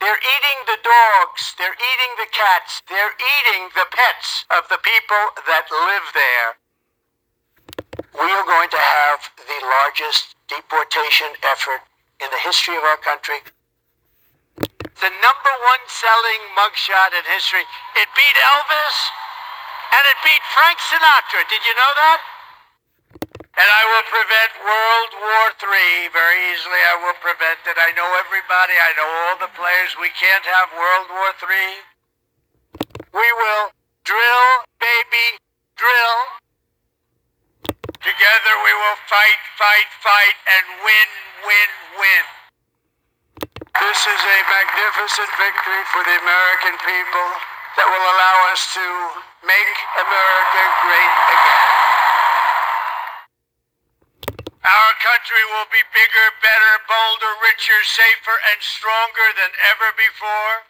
They're eating the dogs, they're eating the cats, they're eating the pets of the people that live there. We are going to have the largest deportation effort in the history of our country. The number one selling mugshot in history. It beat Elvis and it beat Frank Sinatra. Did you know that? And I will prevent World War III very easily. I will prevent it. I know everybody. I know all the players. We can't have World War III. We will drill, baby, drill. Together we will fight, fight, fight, and win, win, win. This is a magnificent victory for the American people that will allow us to make America great again. Our country will be bigger, better, bolder, richer, safer, and stronger than ever before.